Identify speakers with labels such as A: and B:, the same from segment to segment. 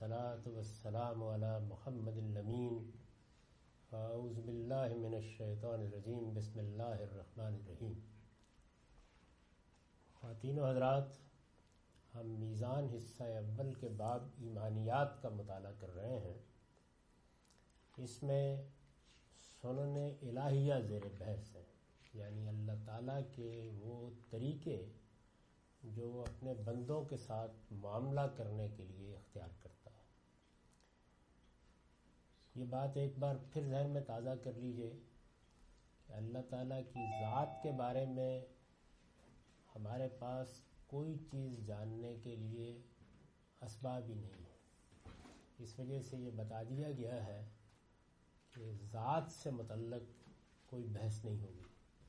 A: والصلاة والسلام على محمد الأمين أعوذ بالله من الشیطان الرجیم بسم اللہ الرحمن الرحیم۔ خواتین و حضرات، ہم میزان حصہ اول کے باب ایمانیات کا مطالعہ کر رہے ہیں۔ اس میں سنن الہیہ زیر بحث ہیں، یعنی اللہ تعالیٰ کے وہ طریقے جو وہ اپنے بندوں کے ساتھ معاملہ کرنے کے لیے اختیار کرتا ہے۔ یہ بات ایک بار پھر ذہن میں تازہ کر لیجئے کہ اللہ تعالیٰ کی ذات کے بارے میں ہمارے پاس کوئی چیز جاننے کے لیے اسباب ہی نہیں ہے۔ اس وجہ سے یہ بتا دیا گیا ہے کہ ذات سے متعلق کوئی بحث نہیں ہوگی۔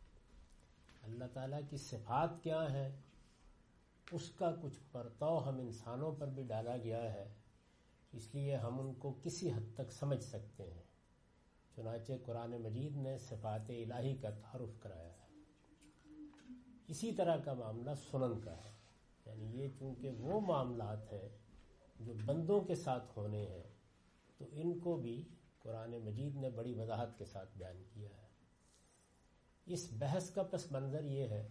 A: اللہ تعالیٰ کی صفات کیا ہیں اس کا کچھ پرتو ہم انسانوں پر بھی ڈالا گیا ہے، اس لیے ہم ان کو کسی حد تک سمجھ سکتے ہیں۔ چنانچہ قرآن مجید نے صفات الہی کا تعارف کرایا ہے۔ اسی طرح کا معاملہ سنن کا ہے، یعنی یہ چونکہ وہ معاملات ہیں جو بندوں کے ساتھ ہونے ہیں، تو ان کو بھی قرآن مجید نے بڑی وضاحت کے ساتھ بیان کیا ہے۔ اس بحث کا پس منظر یہ ہے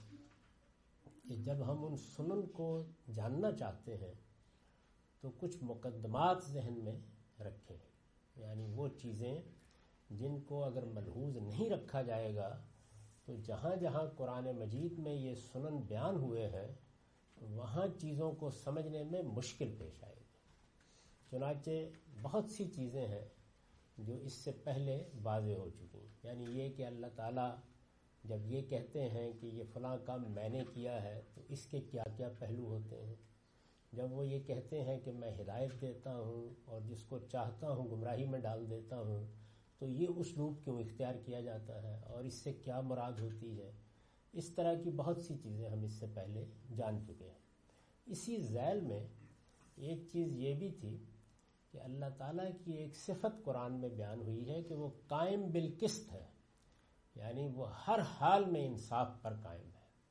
A: کہ جب ہم ان سنن کو جاننا چاہتے ہیں تو کچھ مقدمات ذہن میں رکھیں، یعنی وہ چیزیں جن کو اگر ملحوظ نہیں رکھا جائے گا تو جہاں جہاں قرآن مجید میں یہ سنن بیان ہوئے ہیں وہاں چیزوں کو سمجھنے میں مشکل پیش آئے گی۔ چنانچہ بہت سی چیزیں ہیں جو اس سے پہلے واضح ہو چکی ہیں، یعنی یہ کہ اللہ تعالیٰ جب یہ کہتے ہیں کہ یہ فلاں کام میں نے کیا ہے تو اس کے کیا کیا پہلو ہوتے ہیں۔ جب وہ یہ کہتے ہیں کہ میں ہدایت دیتا ہوں اور جس کو چاہتا ہوں گمراہی میں ڈال دیتا ہوں، تو یہ اسلوب کیوں اختیار کیا جاتا ہے اور اس سے کیا مراد ہوتی ہے۔ اس طرح کی بہت سی چیزیں ہم اس سے پہلے جان چکے ہیں۔ اسی ذیل میں ایک چیز یہ بھی تھی کہ اللہ تعالیٰ کی ایک صفت قرآن میں بیان ہوئی ہے کہ وہ قائم بالقسط ہے، یعنی وہ ہر حال میں انصاف پر قائم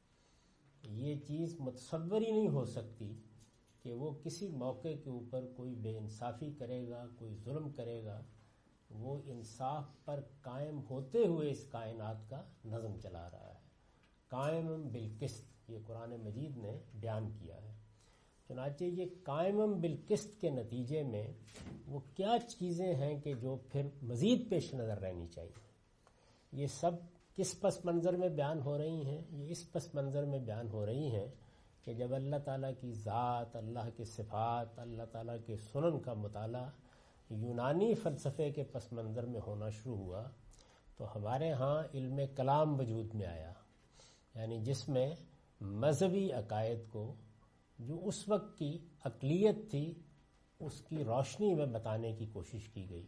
A: ہے۔ یہ چیز متصور ہی نہیں ہو سکتی کہ وہ کسی موقع کے اوپر کوئی بے انصافی کرے گا، کوئی ظلم کرے گا۔ وہ انصاف پر قائم ہوتے ہوئے اس کائنات کا نظم چلا رہا ہے۔ قائم بالقسط یہ قرآن مجید نے بیان کیا ہے۔ چنانچہ یہ قائم بالقسط کے نتیجے میں وہ کیا چیزیں ہیں کہ جو پھر مزید پیش نظر رہنی چاہیے، یہ سب کس پس منظر میں بیان ہو رہی ہیں؟ یہ اس پس منظر میں بیان ہو رہی ہیں کہ جب اللہ تعالیٰ کی ذات، اللہ کے صفات، اللہ تعالیٰ کے سنن کا مطالعہ یونانی فلسفے کے پس منظر میں ہونا شروع ہوا تو ہمارے ہاں علم کلام وجود میں آیا، یعنی جس میں مذہبی عقائد کو جو اس وقت کی عقلیت تھی اس کی روشنی میں بتانے کی کوشش کی گئی۔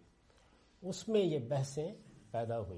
A: اس میں یہ بحثیں پیدا ہوئیں۔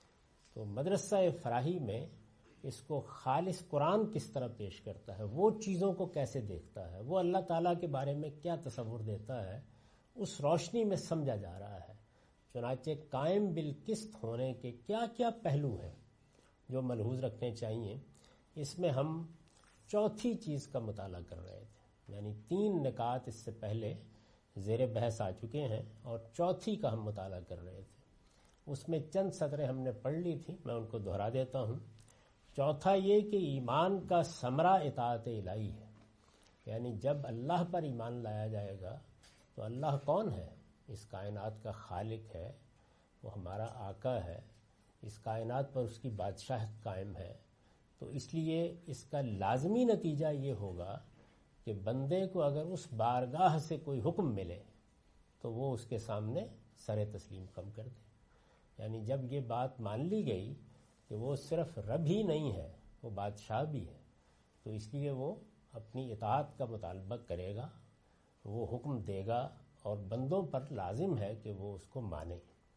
A: تو مدرسہ فراہی میں اس کو خالص قرآن کس طرح پیش کرتا ہے، وہ چیزوں کو کیسے دیکھتا ہے، وہ اللہ تعالیٰ کے بارے میں کیا تصور دیتا ہے، اس روشنی میں سمجھا جا رہا ہے۔ چنانچہ قائم بالقسط ہونے کے کیا کیا پہلو ہیں جو ملحوظ رکھنے چاہیے، اس میں ہم چوتھی چیز کا مطالعہ کر رہے تھے، یعنی 3 نکات اس سے پہلے زیر بحث آ چکے ہیں اور چوتھی کا ہم مطالعہ کر رہے تھے۔ اس میں چند سطریں ہم نے پڑھ لی تھی، میں ان کو دہرا دیتا ہوں۔ چوتھا یہ کہ ایمان کا ثمرہ اطاعت الہی ہے، یعنی جب اللہ پر ایمان لایا جائے گا تو اللہ کون ہے؟ اس کائنات کا خالق ہے، وہ ہمارا آقا ہے، اس کائنات پر اس کی بادشاہت قائم ہے۔ تو اس لیے اس کا لازمی نتیجہ یہ ہوگا کہ بندے کو اگر اس بارگاہ سے کوئی حکم ملے تو وہ اس کے سامنے سر تسلیم کم کر دے۔ یعنی جب یہ بات مان لی گئی کہ وہ صرف رب ہی نہیں ہے، وہ بادشاہ بھی ہے، تو اس لیے وہ اپنی اطاعت کا مطالبہ کرے گا، وہ حکم دے گا اور بندوں پر لازم ہے کہ وہ اس کو مانیں۔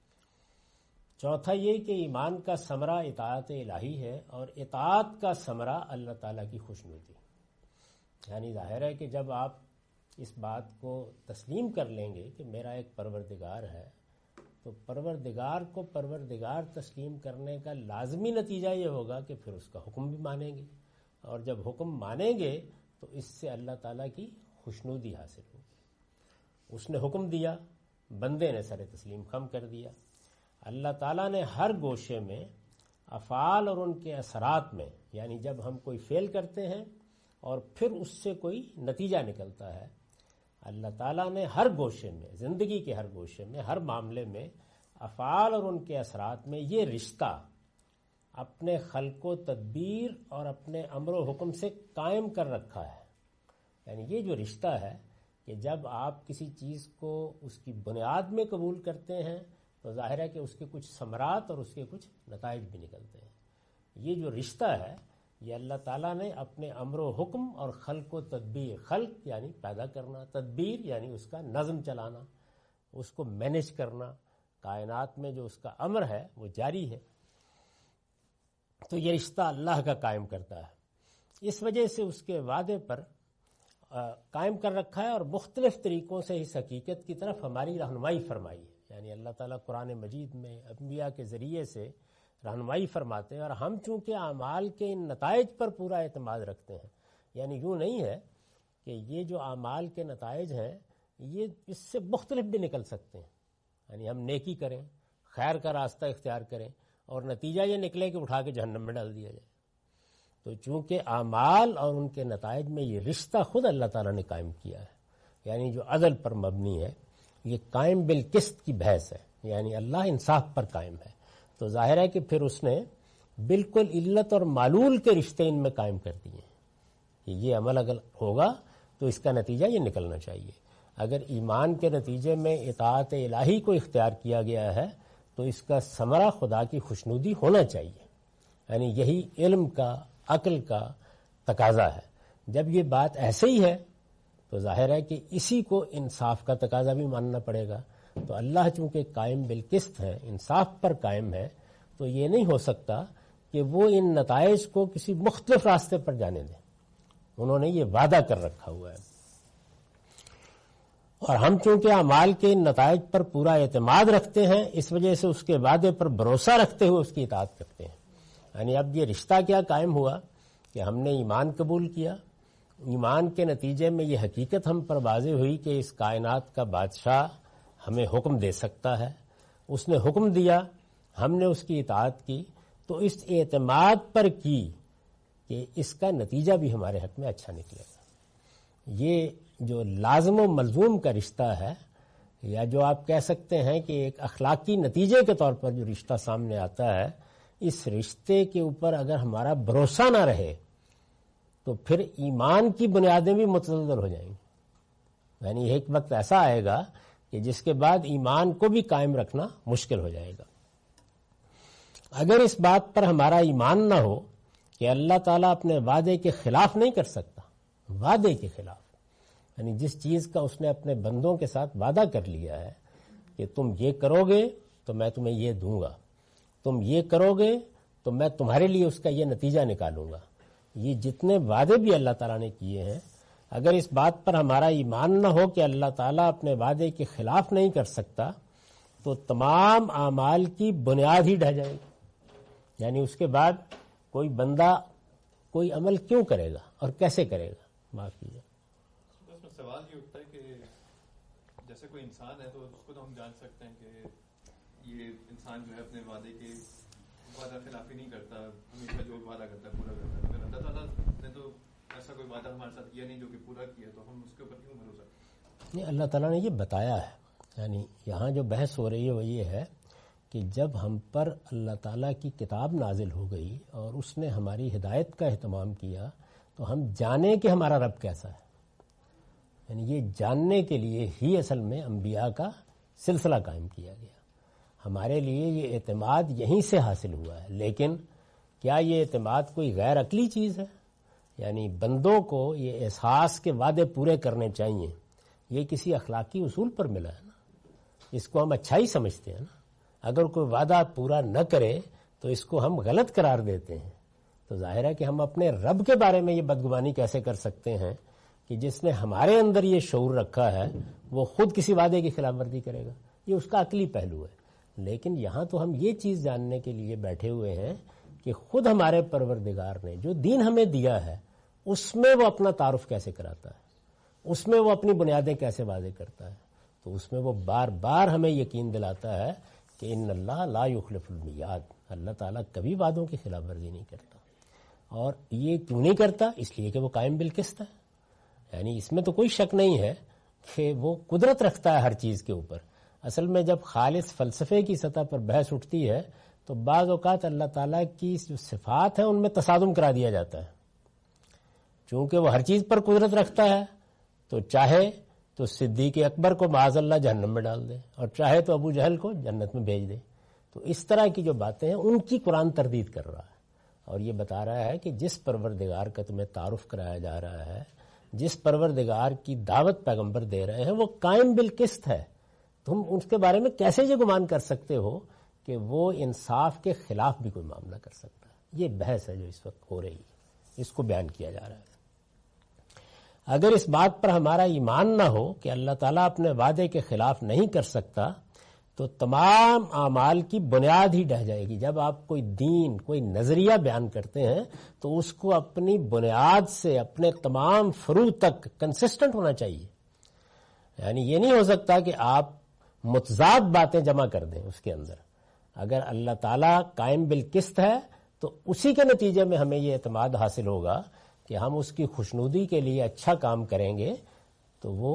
A: چوتھا یہ کہ ایمان کا ثمرہ اطاعت الہی ہے اور اطاعت کا ثمرہ اللہ تعالیٰ کی خوشنودی۔ یعنی ظاہر ہے کہ جب آپ اس بات کو تسلیم کر لیں گے کہ میرا ایک پروردگار ہے تو پروردگار کو پروردگار تسلیم کرنے کا لازمی نتیجہ یہ ہوگا کہ پھر اس کا حکم بھی مانیں گے، اور جب حکم مانیں گے تو اس سے اللہ تعالیٰ کی خوشنودی حاصل ہوگی۔ اس نے حکم دیا، بندے نے سر تسلیم خم کر دیا۔ اللہ تعالیٰ نے ہر گوشے میں افعال اور ان کے اثرات میں، یعنی جب ہم کوئی فعل کرتے ہیں اور پھر اس سے کوئی نتیجہ نکلتا ہے، اللہ تعالیٰ نے ہر گوشے میں، زندگی کے ہر گوشے میں، ہر معاملے میں افعال اور ان کے اثرات میں یہ رشتہ اپنے خلق و تدبیر اور اپنے امر و حکم سے قائم کر رکھا ہے۔ یعنی یہ جو رشتہ ہے کہ جب آپ کسی چیز کو اس کی بنیاد میں قبول کرتے ہیں تو ظاہر ہے کہ اس کے کچھ ثمرات اور اس کے کچھ نتائج بھی نکلتے ہیں۔ یہ جو رشتہ ہے یہ اللہ تعالیٰ نے اپنے امر و حکم اور خلق و تدبیر، خلق یعنی پیدا کرنا، تدبیر یعنی اس کا نظم چلانا، اس کو مینیج کرنا، کائنات میں جو اس کا امر ہے وہ جاری ہے، تو یہ رشتہ اللہ کا قائم کرتا ہے۔ اس وجہ سے اس کے وعدے پر قائم کر رکھا ہے اور مختلف طریقوں سے اس حقیقت کی طرف ہماری رہنمائی فرمائی ہے۔ یعنی اللہ تعالیٰ قرآن مجید میں انبیاء کے ذریعے سے رہنمائی فرماتے ہیں، اور ہم چونکہ اعمال کے ان نتائج پر پورا اعتماد رکھتے ہیں، یعنی یوں نہیں ہے کہ یہ جو اعمال کے نتائج ہیں یہ اس سے مختلف بھی نکل سکتے ہیں، یعنی ہم نیکی کریں، خیر کا راستہ اختیار کریں اور نتیجہ یہ نکلے کہ اٹھا کے جہنم میں ڈال دیا جائے۔ تو چونکہ اعمال اور ان کے نتائج میں یہ رشتہ خود اللہ تعالیٰ نے قائم کیا ہے، یعنی جو عدل پر مبنی ہے، یہ قائم بالقسط کی بحث ہے، یعنی اللہ انصاف پر قائم ہے، تو ظاہر ہے کہ پھر اس نے بالکل علت اور معلول کے رشتے ان میں قائم کر دیے ہیں کہ یہ عمل اگر ہوگا تو اس کا نتیجہ یہ نکلنا چاہیے۔ اگر ایمان کے نتیجے میں اطاعت الہی کو اختیار کیا گیا ہے تو اس کا ثمرہ خدا کی خوشنودی ہونا چاہیے، یعنی یہی علم کا، عقل کا تقاضا ہے۔ جب یہ بات ایسے ہی ہے تو ظاہر ہے کہ اسی کو انصاف کا تقاضا بھی ماننا پڑے گا۔ تو اللہ چونکہ قائم بالقسط ہے، انصاف پر قائم ہے، تو یہ نہیں ہو سکتا کہ وہ ان نتائج کو کسی مختلف راستے پر جانے دیں۔ انہوں نے یہ وعدہ کر رکھا ہوا ہے، اور ہم چونکہ اعمال کے ان نتائج پر پورا اعتماد رکھتے ہیں، اس وجہ سے اس کے وعدے پر بھروسہ رکھتے ہوئے اس کی اطاعت کرتے ہیں۔ یعنی اب یہ رشتہ کیا قائم ہوا کہ ہم نے ایمان قبول کیا، ایمان کے نتیجے میں یہ حقیقت ہم پر واضح ہوئی کہ اس کائنات کا بادشاہ ہمیں حکم دے سکتا ہے، اس نے حکم دیا، ہم نے اس کی اطاعت کی، تو اس اعتماد پر کی کہ اس کا نتیجہ بھی ہمارے حق میں اچھا نکلے گا۔ یہ جو لازم و ملزوم کا رشتہ ہے، یا جو آپ کہہ سکتے ہیں کہ ایک اخلاقی نتیجے کے طور پر جو رشتہ سامنے آتا ہے، اس رشتے کے اوپر اگر ہمارا بھروسہ نہ رہے تو پھر ایمان کی بنیادیں بھی متزلزل ہو جائیں گی۔ یعنی ایک وقت ایسا آئے گا کہ جس کے بعد ایمان کو بھی قائم رکھنا مشکل ہو جائے گا۔ اگر اس بات پر ہمارا ایمان نہ ہو کہ اللہ تعالیٰ اپنے وعدے کے خلاف نہیں کر سکتا، وعدے کے خلاف یعنی جس چیز کا اس نے اپنے بندوں کے ساتھ وعدہ کر لیا ہے کہ تم یہ کرو گے تو میں تمہیں یہ دوں گا، تم یہ کرو گے تو میں تمہارے لیے اس کا یہ نتیجہ نکالوں گا، یہ جتنے وعدے بھی اللہ تعالیٰ نے کیے ہیں، اگر اس بات پر ہمارا ایمان نہ ہو کہ اللہ تعالیٰ اپنے وعدے کے خلاف نہیں کر سکتا تو تمام اعمال کی بنیاد ہی ڈھہ جائے گی۔ یعنی اس کے بعد کوئی بندہ کوئی عمل کیوں کرے گا اور کیسے کرے گا؟ معاف کیجیے،
B: اس میں سوال یہ اٹھتا ہے کہ جیسے کوئی انسان ہے تو اس کو تو ہم جان سکتے ہیں کہ یہ انسان جو ہے اپنے وعدے کے وعدہ خلافی نہیں کرتا، ہمیشہ جو وعدہ کرتا ہے پورا کرتا ہے، مگر اللہ تعالیٰ نے تو ایسا کوئی وعدہ ہمارے ساتھ کیا نہیں جو کہ پورا کیا، تو ہم اس کے اوپر کیوں بھروسہ کرتے ہیں؟
A: اللہ تعالیٰ نے یہ بتایا ہے۔ یعنی یہاں جو بحث ہو رہی ہے وہ یہ ہے کہ جب ہم پر اللہ تعالیٰ کی کتاب نازل ہو گئی اور اس نے ہماری ہدایت کا اہتمام کیا تو ہم جانیں کہ ہمارا رب کیسا ہے۔ یعنی یہ جاننے کے لیے ہی اصل میں انبیاء کا سلسلہ قائم کیا گیا۔ ہمارے لیے یہ اعتماد یہیں سے حاصل ہوا ہے، لیکن کیا یہ اعتماد کوئی غیر عقلی چیز ہے؟ یعنی بندوں کو یہ احساس کے وعدے پورے کرنے چاہیے، یہ کسی اخلاقی اصول پر ملا ہے نا، اس کو ہم اچھائی سمجھتے ہیں نا۔ اگر کوئی وعدہ پورا نہ کرے تو اس کو ہم غلط قرار دیتے ہیں، تو ظاہر ہے کہ ہم اپنے رب کے بارے میں یہ بدگمانی کیسے کر سکتے ہیں کہ جس نے ہمارے اندر یہ شعور رکھا ہے وہ خود کسی وعدے کی خلاف ورزی کرے گا؟ یہ اس کا عقلی پہلو ہے۔ لیکن یہاں تو ہم یہ چیز جاننے کے لیے بیٹھے ہوئے ہیں کہ خود ہمارے پروردگار نے جو دین ہمیں دیا ہے اس میں وہ اپنا تعارف کیسے کراتا ہے، اس میں وہ اپنی بنیادیں کیسے واضح کرتا ہے، تو اس میں وہ بار بار ہمیں یقین دلاتا ہے کہ ان اللہ لا یخلف المیعاد، اللہ تعالیٰ کبھی وعدوں کی خلاف ورزی نہیں کرتا. اور یہ کیوں نہیں کرتا؟ اس لیے کہ وہ قائم بالقسط ہے. یعنی اس میں تو کوئی شک نہیں ہے کہ وہ قدرت رکھتا ہے ہر چیز کے اوپر. اصل میں جب خالص فلسفے کی سطح پر بحث اٹھتی ہے تو بعض اوقات اللہ تعالیٰ کی جو صفات ہیں ان میں تصادم کرا دیا جاتا ہے. چونکہ وہ ہر چیز پر قدرت رکھتا ہے تو چاہے تو صدیق اکبر کو معاذ اللہ جہنم میں ڈال دے اور چاہے تو ابو جہل کو جنت میں بھیج دے. تو اس طرح کی جو باتیں ہیں ان کی قرآن تردید کر رہا ہے اور یہ بتا رہا ہے کہ جس پروردگار کا تمہیں تعارف کرایا جا رہا ہے، جس پروردگار کی دعوت پیغمبر دے رہے ہیں، وہ قائم بالقسط ہے. تم اس کے بارے میں کیسے یہ گمان کر سکتے ہو کہ وہ انصاف کے خلاف بھی کوئی معاملہ کر سکتا ہے؟ یہ بحث ہے جو اس وقت ہو رہی ہے، اس کو بیان کیا جا رہا ہے. اگر اس بات پر ہمارا ایمان نہ ہو کہ اللہ تعالیٰ اپنے وعدے کے خلاف نہیں کر سکتا تو تمام اعمال کی بنیاد ہی ڈہ جائے گی. جب آپ کوئی دین، کوئی نظریہ بیان کرتے ہیں تو اس کو اپنی بنیاد سے اپنے تمام فروع تک کنسسٹنٹ ہونا چاہیے. یعنی یہ نہیں ہو سکتا کہ آپ متضاد باتیں جمع کر دیں اس کے اندر. اگر اللہ تعالیٰ قائم بالقسط ہے تو اسی کے نتیجے میں ہمیں یہ اعتماد حاصل ہوگا کہ ہم اس کی خوشنودی کے لیے اچھا کام کریں گے تو وہ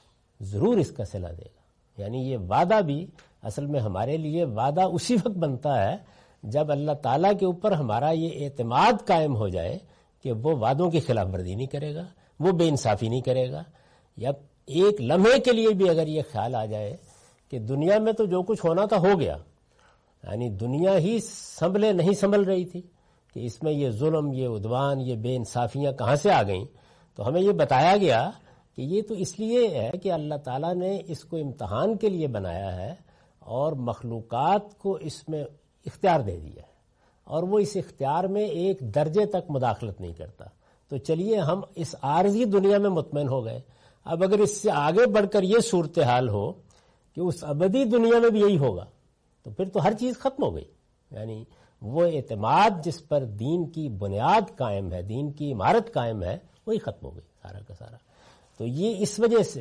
A: ضرور اس کا صلہ دے گا. یعنی یہ وعدہ بھی اصل میں ہمارے لیے وعدہ اسی وقت بنتا ہے جب اللہ تعالیٰ کے اوپر ہمارا یہ اعتماد قائم ہو جائے کہ وہ وعدوں کی خلاف ورزی نہیں کرے گا، وہ بے انصافی نہیں کرے گا. یا ایک لمحے کے لیے بھی اگر یہ خیال آ جائے کہ دنیا میں تو جو کچھ ہونا تھا ہو گیا، یعنی دنیا ہی سنبھلے نہیں سنبھل رہی تھی کہ اس میں یہ ظلم، یہ عدوان، یہ بے انصافیاں کہاں سے آ گئیں، تو ہمیں یہ بتایا گیا کہ یہ تو اس لیے ہے کہ اللہ تعالیٰ نے اس کو امتحان کے لیے بنایا ہے اور مخلوقات کو اس میں اختیار دے دیا ہے اور وہ اس اختیار میں ایک درجے تک مداخلت نہیں کرتا. تو چلیے ہم اس عارضی دنیا میں مطمئن ہو گئے. اب اگر اس سے آگے بڑھ کر یہ صورتحال ہو کہ اس ابدی دنیا میں بھی یہی ہوگا تو پھر تو ہر چیز ختم ہو گئی. یعنی وہ اعتماد جس پر دین کی بنیاد قائم ہے، دین کی عمارت قائم ہے، وہی ختم ہو گئی سارا کا سارا. تو یہ اس وجہ سے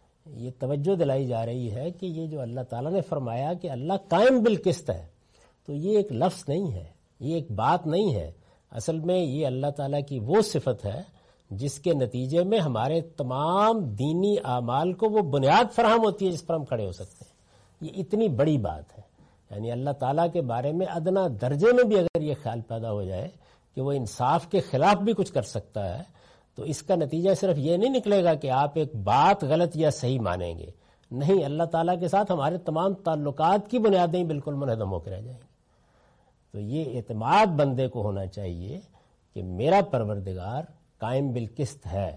A: یہ توجہ دلائی جا رہی ہے کہ یہ جو اللہ تعالیٰ نے فرمایا کہ اللہ قائم بالقسط ہے، تو یہ ایک لفظ نہیں ہے، یہ ایک بات نہیں ہے. اصل میں یہ اللہ تعالیٰ کی وہ صفت ہے جس کے نتیجے میں ہمارے تمام دینی اعمال کو وہ بنیاد فراہم ہوتی ہے جس پر ہم کھڑے ہو سکتے ہیں. یہ اتنی بڑی بات ہے. یعنی اللہ تعالیٰ کے بارے میں ادنا درجے میں بھی اگر یہ خیال پیدا ہو جائے کہ وہ انصاف کے خلاف بھی کچھ کر سکتا ہے تو اس کا نتیجہ صرف یہ نہیں نکلے گا کہ آپ ایک بات غلط یا صحیح مانیں گے. نہیں، اللہ تعالیٰ کے ساتھ ہمارے تمام تعلقات کی بنیادیں بالکل منہدم ہو کے رہ جائیں گی. تو یہ اعتماد بندے کو ہونا چاہیے کہ میرا پروردگار قائم بالقسط ہے.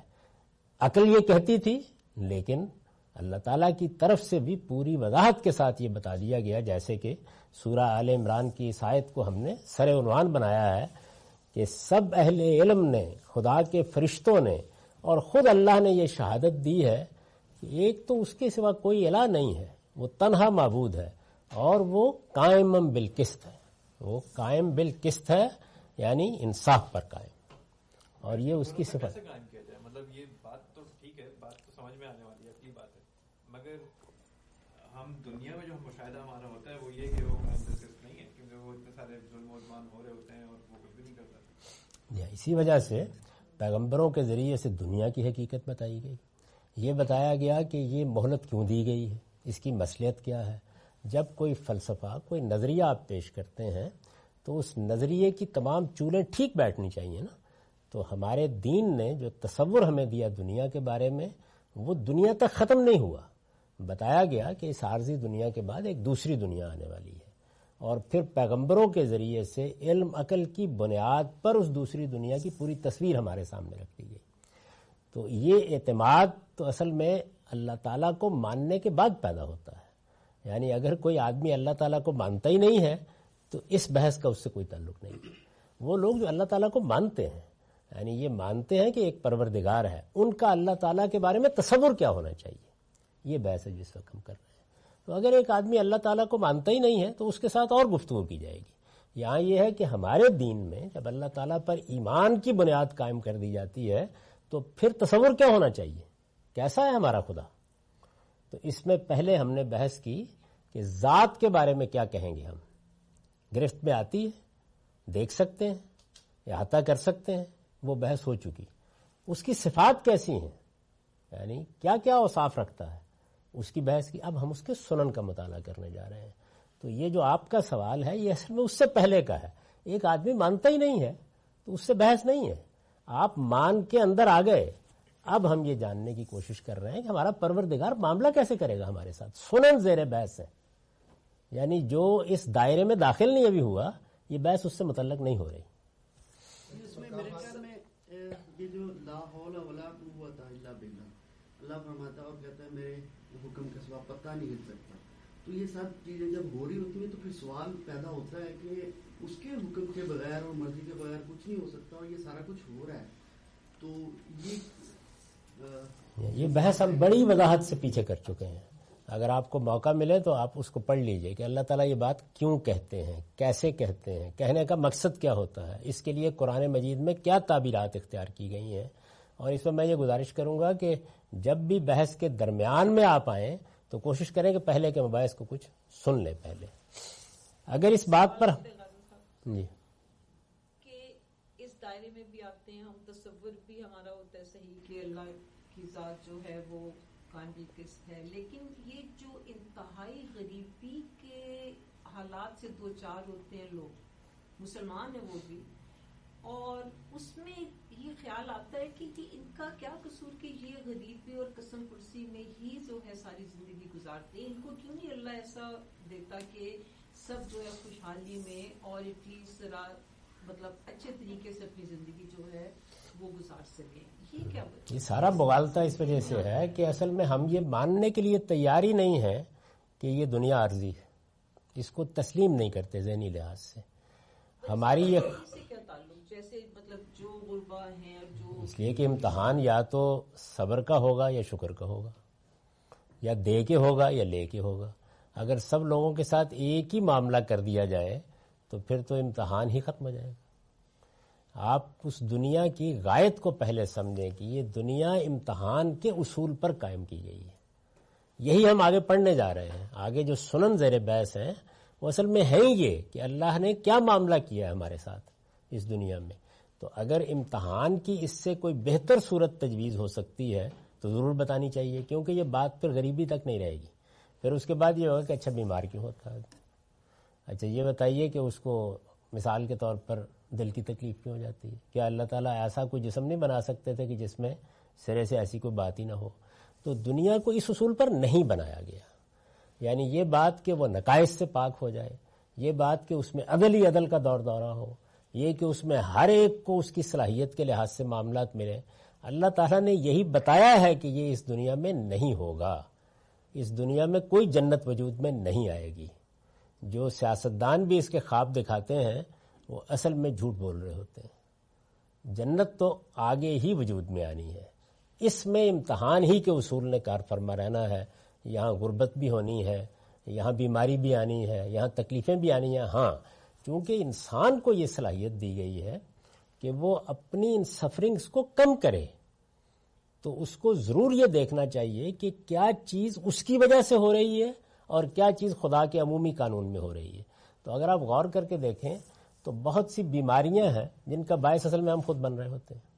A: عقل یہ کہتی تھی لیکن اللہ تعالیٰ کی طرف سے بھی پوری وضاحت کے ساتھ یہ بتا دیا گیا، جیسے کہ سورہ آل عمران کی اس آیت کو ہم نے سر عنوان بنایا ہے کہ سب اہل علم نے، خدا کے فرشتوں نے اور خود اللہ نے یہ شہادت دی ہے کہ ایک تو اس کے سوا کوئی الہ نہیں ہے، وہ تنہا معبود ہے اور وہ قائم بالقسط ہے. وہ قائم بالقسط ہے یعنی انصاف پر قائم، اور یہ اس کی صفت ہے.
B: مطلب یہ بات تو ٹھیک ہے، بات تو سمجھ میں آنے والی ہے، اپنی بات ہے، مگر ہم دنیا میں جو مشاہدہ ہمارا ہوتا ہے وہ یہ کہ وہ قائم بالقسط نہیں ہے، کیونکہ وہ اتنے سارے ظلم و عدوان ہو رہے ہوتے ہیں اور وہ کچھ بھی نہیں کرتا.
A: اسی وجہ سے پیغمبروں کے ذریعے سے دنیا کی حقیقت بتائی گئی. یہ بتایا گیا کہ یہ مہلت کیوں دی گئی ہے، اس کی مصلحت کیا ہے. جب کوئی فلسفہ، کوئی نظریہ آپ پیش کرتے ہیں تو اس نظریے کی تمام چولیں ٹھیک بیٹھنی چاہیے نا. تو ہمارے دین نے جو تصور ہمیں دیا دنیا کے بارے میں وہ دنیا تک ختم نہیں ہوا. بتایا گیا کہ اس عارضی دنیا کے بعد ایک دوسری دنیا آنے والی ہے اور پھر پیغمبروں کے ذریعے سے علم عقل کی بنیاد پر اس دوسری دنیا کی پوری تصویر ہمارے سامنے رکھ دی گئی. تو یہ اعتماد تو اصل میں اللہ تعالیٰ کو ماننے کے بعد پیدا ہوتا ہے. یعنی اگر کوئی آدمی اللہ تعالیٰ کو مانتا ہی نہیں ہے تو اس بحث کا اس سے کوئی تعلق نہیں ہے. وہ لوگ جو اللہ تعالیٰ کو مانتے ہیں، یعنی یہ مانتے ہیں کہ ایک پروردگار ہے، ان کا اللہ تعالیٰ کے بارے میں تصور کیا ہونا چاہیے، یہ بحث ہے جس وقت ہم کر رہے ہیں. تو اگر ایک آدمی اللہ تعالیٰ کو مانتا ہی نہیں ہے تو اس کے ساتھ اور گفتگو کی جائے گی. یہاں یہ ہے کہ ہمارے دین میں جب اللہ تعالیٰ پر ایمان کی بنیاد قائم کر دی جاتی ہے تو پھر تصور کیا ہونا چاہیے، کیسا ہے ہمارا خدا. تو اس میں پہلے ہم نے بحث کی کہ ذات کے بارے میں کیا کہیں گے ہم. گرفت میں آتی ہے، دیکھ سکتے ہیں، احاطہ کر سکتے ہیں، وہ بحث ہو چکی. اس کی صفات کیسی ہیں، یعنی کیا کیا اوصاف رکھتا ہے، اس کی بحث کی. اب ہم اس کے سنن کا مطالعہ کرنے جا رہے ہیں. تو یہ جو آپ کا سوال ہے یہ اصل میں اس سے پہلے کا ہے. ایک آدمی مانتا ہی نہیں ہے تو اس سے بحث نہیں ہے. آپ مان کے اندر آ گئے. اب ہم یہ جاننے کی کوشش کر رہے ہیں کہ ہمارا پروردگار معاملہ کیسے کرے گا ہمارے ساتھ. سنن زیر بحث ہے، یعنی جو اس دائرے میں داخل نہیں ابھی ہوا، یہ بحث اس سے متعلق نہیں ہو رہی.
C: اس میں میرے خیال میں یہ جو لا حول ولا قوت الا باللہ اللہ فرماتا ہے اور کہتا ہے میرے حکم کے سوا پتہ نہیں ہل سکتا. تو یہ سب چیزیں جب ہو رہی ہوتی ہیں تو پھر سوال پیدا ہوتا ہے کہ اس کے حکم کے بغیر اور مرضی کے بغیر کچھ نہیں ہو سکتا اور یہ سارا کچھ ہو رہا ہے. تو یہ
A: بحث ہم بڑی وضاحت سے پیچھے کر چکے ہیں. اگر آپ کو موقع ملے تو آپ اس کو پڑھ لیجئے کہ اللہ تعالیٰ یہ بات کیوں کہتے ہیں، کیسے کہتے ہیں، کہنے کا مقصد کیا ہوتا ہے، اس کے لیے قرآن مجید میں کیا تعبیرات اختیار کی گئی ہیں. اور اس میں یہ گزارش کروں گا کہ جب بھی بحث کے درمیان میں آپ آئیں تو کوشش کریں کہ پہلے کے مباحث کو کچھ سن لیں پہلے. اگر اس بات پر جی
D: کہ اس دائرے میں بھی آتے ہیں ہم، تصور بھی ہمارا ہوتا ہے صحیح کہ اللہ کی ذات جو ہے وہ کامل قسط ہے، لیکن یہ جو انتہائی غریبی کے حالات سے دو چار ہوتے ہیں لوگ، مسلمان ہیں وہ بھی، اور اس میں یہ خیال آتا ہے کہ ان کا کیا قصور کہ یہ غریبی اور قسم پرسی میں ہی جو ہے ساری زندگی گزارتے ہیں. ان کو کیوں نہیں اللہ ایسا دیتا کہ سب جو ہے خوشحالی میں اور ایٹلیسٹ مطلب اچھے طریقے سے اپنی زندگی جو ہے وہ گزار سکیں.
A: یہ سارا مغالطہ اس وجہ سے ہے کہ اصل میں ہم یہ ماننے کے لیے تیار ہی نہیں ہے کہ یہ دنیا عارضی ہے. اس کو تسلیم نہیں کرتے ذہنی لحاظ سے. ہماری یہ
D: کیا تعلق، جیسے مطلب جو غربا ہیں اور جو
A: اس لیے کہ امتحان یا تو صبر کا ہوگا یا شکر کا ہوگا، یا دے کے ہوگا یا لے کے ہوگا. اگر سب لوگوں کے ساتھ ایک ہی معاملہ کر دیا جائے تو پھر تو امتحان ہی ختم ہو جائے گا. آپ اس دنیا کی غایت کو پہلے سمجھیں کہ یہ دنیا امتحان کے اصول پر قائم کی گئی ہے. یہی ہم آگے پڑھنے جا رہے ہیں. آگے جو سنن زیر بحث ہیں وہ اصل میں ہے یہ کہ اللہ نے کیا معاملہ کیا ہے ہمارے ساتھ اس دنیا میں. تو اگر امتحان کی اس سے کوئی بہتر صورت تجویز ہو سکتی ہے تو ضرور بتانی چاہیے، کیونکہ یہ بات پھر غریبی تک نہیں رہے گی. پھر اس کے بعد یہ ہوگا کہ اچھا بیمار کیوں ہوتا ہے، اچھا یہ بتائیے کہ اس کو مثال کے طور پر دل کی تکلیف کیوں ہو جاتی ہے. کیا اللہ تعالیٰ ایسا کوئی جسم نہیں بنا سکتے تھے کہ جس میں سرے سے ایسی کوئی بات ہی نہ ہو. تو دنیا کو اس اصول پر نہیں بنایا گیا. یعنی یہ بات کہ وہ نقائص سے پاک ہو جائے، یہ بات کہ اس میں عدل ہی عدل کا دور دورہ ہو، یہ کہ اس میں ہر ایک کو اس کی صلاحیت کے لحاظ سے معاملات ملے، اللہ تعالیٰ نے یہی بتایا ہے کہ یہ اس دنیا میں نہیں ہوگا. اس دنیا میں کوئی جنت وجود میں نہیں آئے گی. جو سیاستدان بھی اس کے خواب دکھاتے ہیں وہ اصل میں جھوٹ بول رہے ہوتے ہیں. جنت تو آگے ہی وجود میں آنی ہے. اس میں امتحان ہی کے اصول نے کار فرما رہنا ہے. یہاں غربت بھی ہونی ہے، یہاں بیماری بھی آنی ہے، یہاں تکلیفیں بھی آنی ہیں. ہاں چونکہ انسان کو یہ صلاحیت دی گئی ہے کہ وہ اپنی ان سفرنگز کو کم کرے، تو اس کو ضرور یہ دیکھنا چاہیے کہ کیا چیز اس کی وجہ سے ہو رہی ہے اور کیا چیز خدا کے عمومی قانون میں ہو رہی ہے. تو اگر آپ غور کر کے دیکھیں تو بہت سی بیماریاں ہیں جن کا باعث اصل میں ہم خود بن رہے ہوتے ہیں.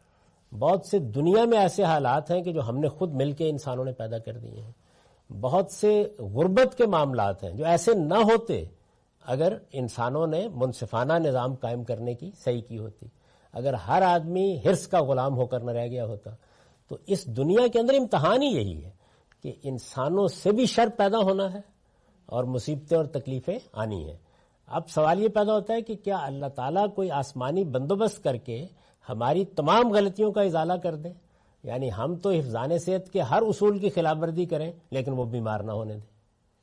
A: بہت سے دنیا میں ایسے حالات ہیں کہ جو ہم نے خود مل کے انسانوں نے پیدا کر دیے ہیں. بہت سے غربت کے معاملات ہیں جو ایسے نہ ہوتے اگر انسانوں نے منصفانہ نظام قائم کرنے کی صحیح کی ہوتی، اگر ہر آدمی حرص کا غلام ہو کر نہ رہ گیا ہوتا. تو اس دنیا کے اندر امتحان ہی یہی ہے کہ انسانوں سے بھی شر پیدا ہونا ہے اور مصیبتیں اور تکلیفیں آنی ہیں. اب سوال یہ پیدا ہوتا ہے کہ کیا اللہ تعالیٰ کوئی آسمانی بندوبست کر کے ہماری تمام غلطیوں کا ازالہ کر دے؟ یعنی ہم تو حفظان صحت کے ہر اصول کی خلاف ورزی کریں لیکن وہ بیمار نہ ہونے دیں.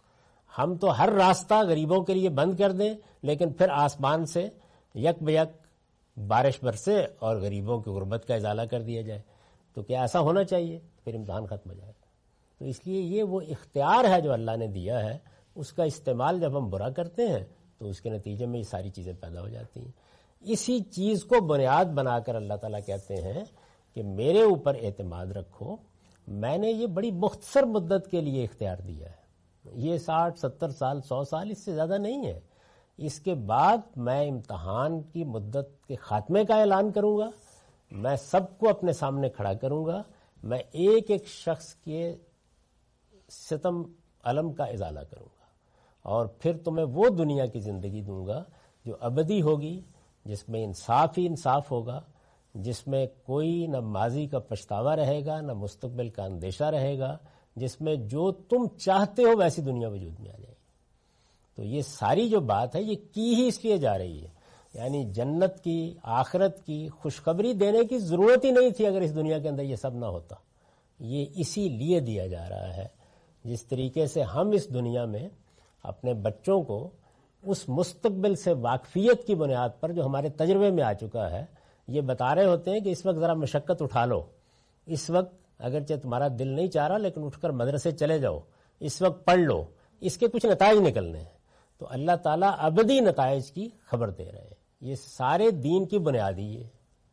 A: ہم تو ہر راستہ غریبوں کے لیے بند کر دیں لیکن پھر آسمان سے یک بیک بارش برسے اور غریبوں کی غربت کا ازالہ کر دیا جائے. تو کیا ایسا ہونا چاہیے؟ پھر امتحان ختم ہو جائے. تو اس لیے یہ وہ اختیار ہے جو اللہ نے دیا ہے، اس کا استعمال جب ہم برا کرتے ہیں تو اس کے نتیجے میں یہ ساری چیزیں پیدا ہو جاتی ہیں. اسی چیز کو بنیاد بنا کر اللہ تعالیٰ کہتے ہیں کہ میرے اوپر اعتماد رکھو، میں نے یہ بڑی مختصر مدت کے لیے اختیار دیا ہے، یہ 60 70 سال 100 سال اس سے زیادہ نہیں ہے. اس کے بعد میں امتحان کی مدت کے خاتمے کا اعلان کروں گا، میں سب کو اپنے سامنے کھڑا کروں گا، میں ایک ایک شخص کے ستم علم کا ازالہ کروں گا، اور پھر تمہیں وہ دنیا کی زندگی دوں گا جو ابدی ہوگی، جس میں انصاف ہی انصاف ہوگا، جس میں کوئی نہ ماضی کا پچھتاوا رہے گا نہ مستقبل کا اندیشہ رہے گا، جس میں جو تم چاہتے ہو ویسی دنیا وجود میں آ جائے گی. تو یہ ساری جو بات ہے یہ کی ہی اس لیے جا رہی ہے، یعنی جنت کی آخرت کی خوشخبری دینے کی ضرورت ہی نہیں تھی اگر اس دنیا کے اندر یہ سب نہ ہوتا. یہ اسی لیے دیا جا رہا ہے. جس طریقے سے ہم اس دنیا میں اپنے بچوں کو اس مستقبل سے واقفیت کی بنیاد پر جو ہمارے تجربے میں آ چکا ہے یہ بتا رہے ہوتے ہیں کہ اس وقت ذرا مشقت اٹھا لو، اس وقت اگرچہ تمہارا دل نہیں چاہ رہا لیکن اٹھ کر مدرسے چلے جاؤ، اس وقت پڑھ لو، اس کے کچھ نتائج نکلنے ہیں. تو اللہ تعالیٰ ابدی نتائج کی خبر دے رہے ہیں. یہ سارے دین کی بنیاد ہی ہے.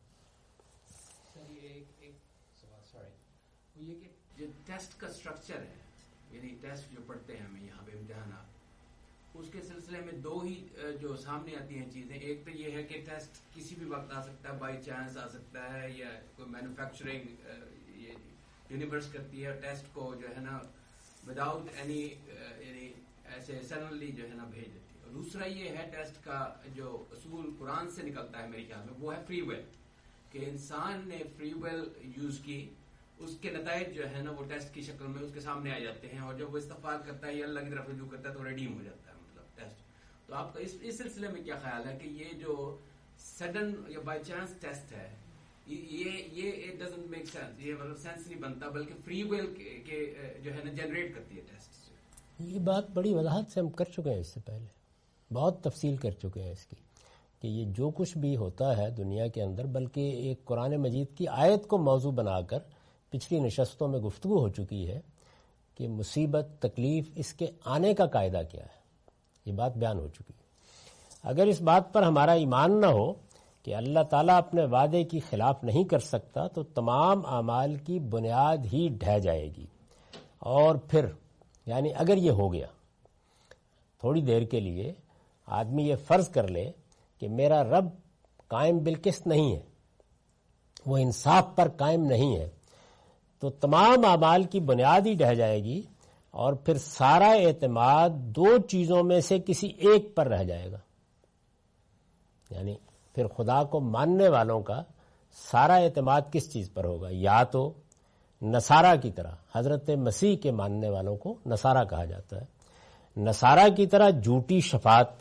E: یہ کہ جو ٹیسٹ کا سٹرکچر ہے، یعنی ٹیسٹ جو پڑھتے ہیں ہمیں یہاں پہ امتحانات، اس کے سلسلے میں دو ہی جو سامنے آتی ہیں چیزیں. ایک تو یہ ہے کہ ٹیسٹ کسی بھی وقت آ سکتا ہے، بائی چانس آ سکتا ہے، یا کوئی مینوفیکچرنگ یونیورس کرتی ہے ٹیسٹ کو جو ہے نا وداؤٹ اینی یعنی ایسے سڈنلی جو ہے نا بھیج دیتی ہے. اور دوسرا یہ ہے ٹیسٹ کا جو اصول قرآن سے نکلتا ہے میرے خیال میں، وہ ہے فری ول، کہ انسان نے فری ول یوز کی، اس کے نتائج جو ہے نا وہ ٹیسٹ کی شکل میں اس کے سامنے آ جاتے ہیں، اور جب وہ استغفار کرتا ہے یا اللہ کی طرف رجوع کرتا ہے تو ریڈیم ہو جاتا ہے مطلب ٹیسٹ. تو آپ کا اس سلسلے میں کیا خیال ہے کہ یہ جو سڈن یا بائی چانس ٹیسٹ ہے یہ اٹ ڈزنٹ میک سینس، یہ مطلب سینس نہیں بنتا، بلکہ فری ول کے جو ہے نا جنریٹ کرتی ہے ٹیسٹ.
A: یہ بات بڑی وضاحت سے ہم کر چکے ہیں، اس سے پہلے بہت تفصیل کر چکے ہیں اس کی، کہ یہ جو کچھ بھی ہوتا ہے دنیا کے اندر، بلکہ ایک قرآن مجید کی آیت کو موضوع بنا کر پچھلی نشستوں میں گفتگو ہو چکی ہے کہ مصیبت تکلیف اس کے آنے کا قاعدہ کیا ہے، یہ بات بیان ہو چکی ہے. اگر اس بات پر ہمارا ایمان نہ ہو کہ اللہ تعالیٰ اپنے وعدے کی خلاف نہیں کر سکتا تو تمام اعمال کی بنیاد ہی ڈھہ جائے گی. اور پھر یعنی اگر یہ ہو گیا، تھوڑی دیر کے لیے آدمی یہ فرض کر لے کہ میرا رب قائم بالقسط نہیں ہے، وہ انصاف پر قائم نہیں ہے، تو تمام اعمال کی بنیاد ہی ڈھہ جائے گی، اور پھر سارا اعتماد دو چیزوں میں سے کسی ایک پر رہ جائے گا. یعنی پھر خدا کو ماننے والوں کا سارا اعتماد کس چیز پر ہوگا؟ یا تو نصارہ کی طرح، حضرت مسیح کے ماننے والوں کو نصارہ کہا جاتا ہے، نصارہ کی طرح جھوٹی شفاعت پر،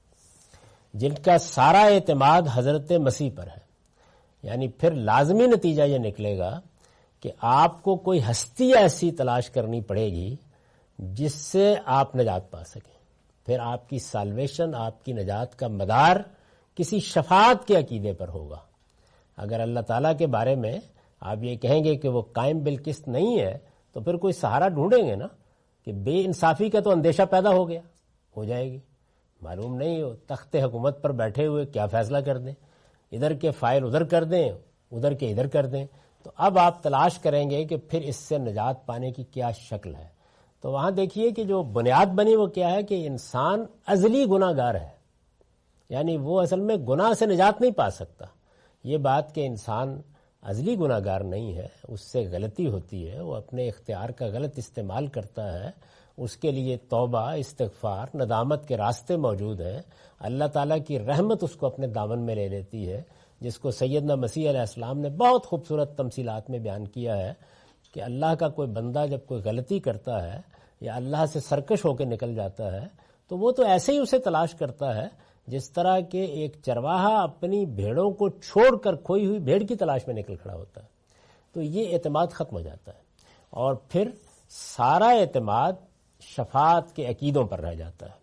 A: جن کا سارا اعتماد حضرت مسیح پر ہے. یعنی پھر لازمی نتیجہ یہ نکلے گا کہ آپ کو کوئی ہستی ایسی تلاش کرنی پڑے گی جس سے آپ نجات پا سکیں. پھر آپ کی سالویشن، آپ کی نجات کا مدار کسی شفاعت کے عقیدے پر ہوگا. اگر اللہ تعالیٰ کے بارے میں آپ یہ کہیں گے کہ وہ قائم بالقسط نہیں ہے تو پھر کوئی سہارا ڈھونڈیں گے نا، کہ بے انصافی کا تو اندیشہ پیدا ہو گیا، ہو جائے گی، معلوم نہیں ہو تخت حکومت پر بیٹھے ہوئے کیا فیصلہ کر دیں، ادھر کے فائل ادھر کر دیں، ادھر کے ادھر کر دیں. تو اب آپ تلاش کریں گے کہ پھر اس سے نجات پانے کی کیا شکل ہے. تو وہاں دیکھیے کہ جو بنیاد بنی وہ کیا ہے کہ انسان ازلی گناہ گار ہے، یعنی وہ اصل میں گناہ سے نجات نہیں پا سکتا. یہ بات کہ انسان ازلی گناہ گار نہیں ہے، اس سے غلطی ہوتی ہے، وہ اپنے اختیار کا غلط استعمال کرتا ہے، اس کے لیے توبہ، استغفار، ندامت کے راستے موجود ہیں. اللہ تعالیٰ کی رحمت اس کو اپنے دامن میں لے لیتی ہے، جس کو سیدنا مسیح علیہ السلام نے بہت خوبصورت تمثیلات میں بیان کیا ہے کہ اللہ کا کوئی بندہ جب کوئی غلطی کرتا ہے یا اللہ سے سرکش ہو کے نکل جاتا ہے تو وہ تو ایسے ہی اسے تلاش کرتا ہے جس طرح کہ ایک چرواہا اپنی بھیڑوں کو چھوڑ کر کھوئی ہوئی بھیڑ کی تلاش میں نکل کھڑا ہوتا ہے. تو یہ اعتماد ختم ہو جاتا ہے، اور پھر سارا اعتماد شفاعت کے عقیدوں پر رہ جاتا ہے،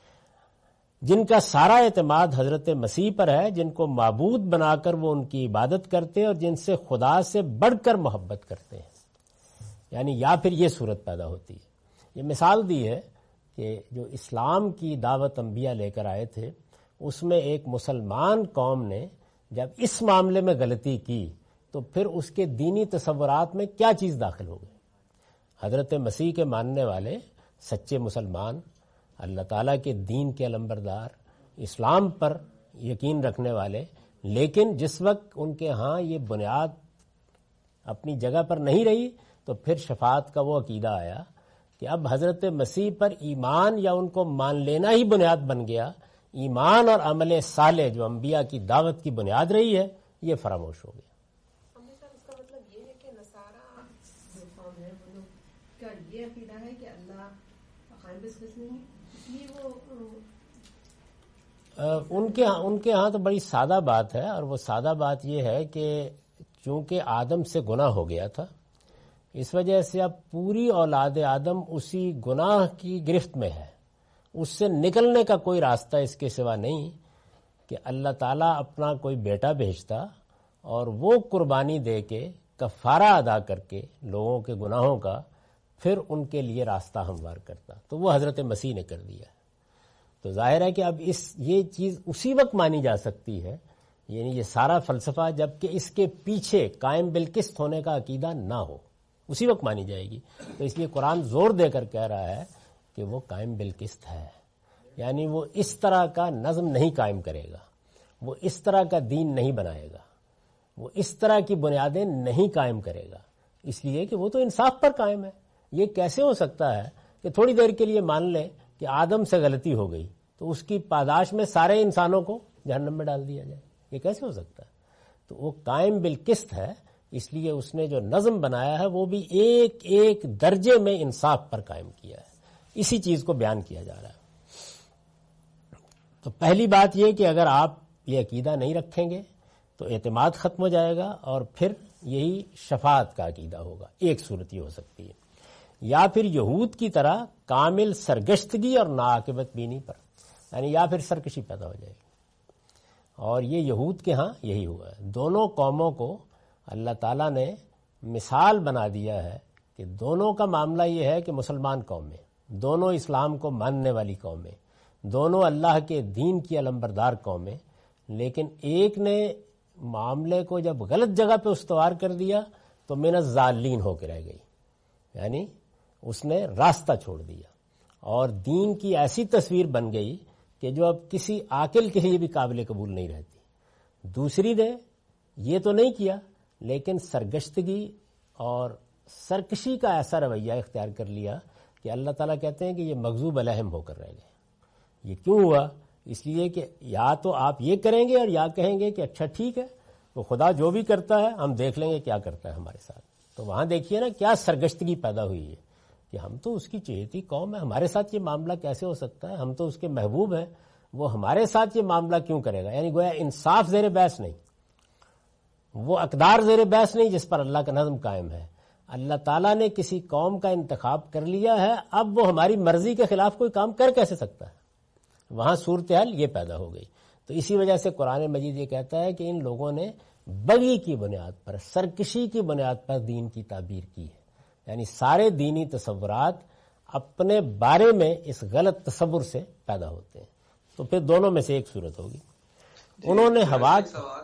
A: جن کا سارا اعتماد حضرت مسیح پر ہے، جن کو معبود بنا کر وہ ان کی عبادت کرتے ہیں اور جن سے خدا سے بڑھ کر محبت کرتے ہیں. یعنی یا پھر یہ صورت پیدا ہوتی ہے. یہ مثال دی ہے کہ جو اسلام کی دعوت انبیاء لے کر آئے تھے، اس میں ایک مسلمان قوم نے جب اس معاملے میں غلطی کی تو پھر اس کے دینی تصورات میں کیا چیز داخل ہو گئی؟ حضرت مسیح کے ماننے والے سچے مسلمان، اللہ تعالیٰ کے دین کے علمبردار، اسلام پر یقین رکھنے والے، لیکن جس وقت ان کے ہاں یہ بنیاد اپنی جگہ پر نہیں رہی تو پھر شفاعت کا وہ عقیدہ آیا کہ اب حضرت مسیح پر ایمان یا ان کو مان لینا ہی بنیاد بن گیا، ایمان اور عمل صالح جو انبیاء کی دعوت کی بنیاد رہی ہے یہ فراموش ہو گیا۔
F: اس کا مطلب یہ ہے کہ نصارہ جو قوم ہے وہ لوگ کا یہ عقیدہ ہے کہ اللہ قائم بالقسط نہیں ہے، اس لیے وہ
A: ان کے ہاں تو بڑی سادہ بات ہے، اور وہ سادہ بات یہ ہے کہ چونکہ آدم سے گناہ ہو گیا تھا، اس وجہ سے اب پوری اولاد آدم اسی گناہ کی گرفت میں ہے، اس سے نکلنے کا کوئی راستہ اس کے سوا نہیں کہ اللہ تعالیٰ اپنا کوئی بیٹا بھیجتا اور وہ قربانی دے کے کفارہ ادا کر کے لوگوں کے گناہوں کا پھر ان کے لیے راستہ ہموار کرتا، تو وہ حضرت مسیح نے کر دیا۔ تو ظاہر ہے کہ اب یہ چیز اسی وقت مانی جا سکتی ہے، یعنی یہ سارا فلسفہ جب کہ اس کے پیچھے قائم بالقسط ہونے کا عقیدہ نہ ہو، اسی وقت مانی جائے گی۔ تو اس لیے قرآن زور دے کر کہہ رہا ہے کہ وہ قائم بالقسط ہے، یعنی وہ اس طرح کا نظم نہیں قائم کرے گا، وہ اس طرح کا دین نہیں بنائے گا، وہ اس طرح کی بنیادیں نہیں قائم کرے گا، اس لیے کہ وہ تو انصاف پر قائم ہے۔ یہ کیسے ہو سکتا ہے کہ تھوڑی دیر کے لیے مان لیں کہ آدم سے غلطی ہو گئی تو اس کی پاداش میں سارے انسانوں کو جہنم میں ڈال دیا جائے؟ یہ کیسے ہو سکتا ہے؟ تو وہ قائم بالقسط ہے، اس لیے اس نے جو نظم بنایا ہے وہ بھی ایک ایک درجے میں انصاف پر قائم کیا ہے، اسی چیز کو بیان کیا جا رہا ہے۔ تو پہلی بات یہ کہ اگر آپ یہ عقیدہ نہیں رکھیں گے تو اعتماد ختم ہو جائے گا، اور پھر یہی شفاعت کا عقیدہ ہوگا۔ ایک صورت یہ ہو سکتی ہے، یا پھر یہود کی طرح کامل سرگشتگی اور ناعاقبت بینی پر، یعنی یا پھر سرکشی پیدا ہو جائے گی، اور یہ یہود کے ہاں یہی ہوا ہے۔ دونوں قوموں کو اللہ تعالیٰ نے مثال بنا دیا ہے کہ دونوں کا معاملہ یہ ہے کہ مسلمان قومیں، دونوں اسلام کو ماننے والی قومیں، دونوں اللہ کے دین کی علمبردار قومیں، لیکن ایک نے معاملے کو جب غلط جگہ پہ استوار کر دیا تو من الضالین ہو کے رہ گئی، یعنی اس نے راستہ چھوڑ دیا، اور دین کی ایسی تصویر بن گئی کہ جو اب کسی عاقل کے لیے بھی قابل قبول نہیں رہتی۔ دوسری نے یہ تو نہیں کیا، لیکن سرگشتگی اور سرکشی کا ایسا رویہ اختیار کر لیا کہ اللہ تعالیٰ کہتے ہیں کہ یہ مغضوب علیہم ہو کر رہ گئے۔ یہ کیوں ہوا؟ اس لیے کہ یا تو آپ یہ کریں گے اور یا کہیں گے کہ اچھا ٹھیک ہے، وہ خدا جو بھی کرتا ہے ہم دیکھ لیں گے کیا کرتا ہے ہمارے ساتھ۔ تو وہاں دیکھیے نا کیا سرگشتگی پیدا ہوئی ہے کہ ہم تو اس کی چہیتی قوم ہے، ہمارے ساتھ یہ معاملہ کیسے ہو سکتا ہے، ہم تو اس کے محبوب ہیں، وہ ہمارے ساتھ یہ معاملہ کیوں کرے گا؟ یعنی گویا انصاف زیر بحث نہیں، وہ اقدار زیر بحث نہیں جس پر اللہ کا نظم قائم ہے۔ اللہ تعالیٰ نے کسی قوم کا انتخاب کر لیا ہے، اب وہ ہماری مرضی کے خلاف کوئی کام کر کیسے سکتا ہے؟ وہاں صورتحال یہ پیدا ہو گئی۔ تو اسی وجہ سے قرآن مجید یہ کہتا ہے کہ ان لوگوں نے بغی کی بنیاد پر، سرکشی کی بنیاد پر دین کی تعبیر کی ہے، یعنی سارے دینی تصورات اپنے بارے میں اس غلط تصور سے پیدا ہوتے ہیں۔ تو پھر دونوں میں سے ایک صورت ہوگی۔ انہوں نے ہوا